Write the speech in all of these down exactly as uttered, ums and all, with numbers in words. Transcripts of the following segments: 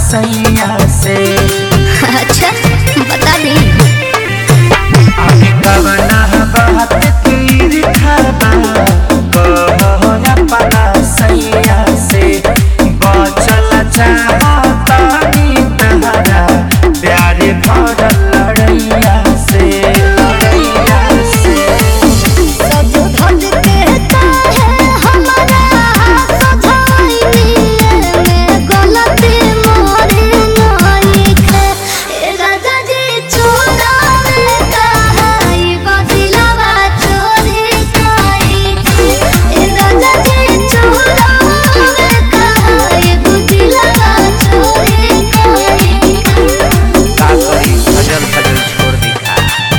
सैया से। अच्छा बता दी अभी कवना बात तीर खाबा कहो अपना सैया से। बचल चाहता नी तहरा प्यारे भरल लड़ैया से लड़ैया से। सब धन कहता है हमारा सजाई में गलती मोरे नहीं है। ए राजा जी चोरा में कहाई बदिलवा चोरी काई। ए राजा जी चोरा में कहाई बदिलवा चोरी काई। का करी खजल खजल छोड़ दिखा।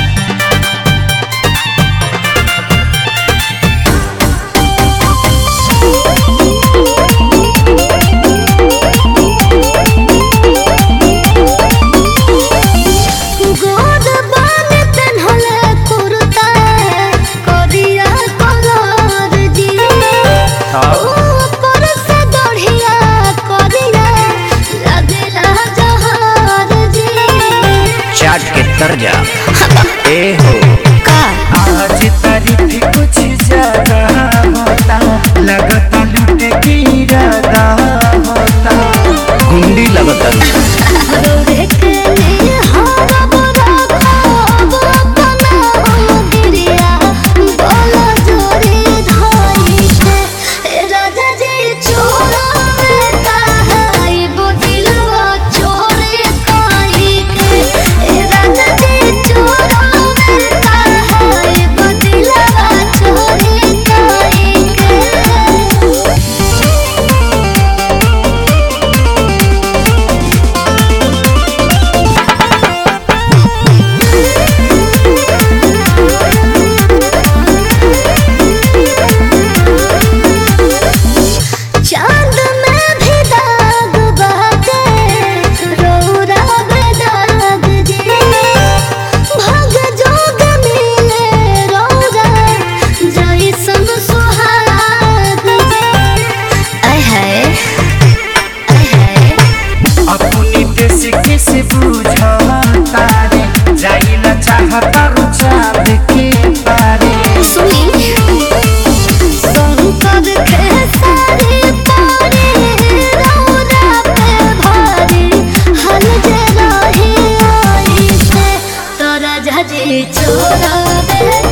गोद बान तन्हले कुर्ता कोरिया कलर जी। ऊपर से दढ़िया कोरिया लगला जहार जी। चाट के तर जा ए हो का आज तारीफ कुछ ज्यादा होता लगता लूट की इरादा होता। गुंडी लगता रोरे के लिए हरा बड़ा खाब अपना हम गिरिया बोला जोरी धाई के। ए राजा जी चोरा में कहाई बदिलवा चोरी काई के। ए राजा जी चोरा में कहाई बदिलवा चोरी काई के। चांद में भी दाग बाटे रौरा में दाग जी। भाग जोग मिले रौरा जैसन सुहाग जी। आय हाय आय हाय अपनी देश किसे बुझा तारे जाइला चाहता रुचाब के पारे। सुनी शंकर के सारी पारी रौरा पे भारी हल जे रही आई से। तोरा जजी चोरा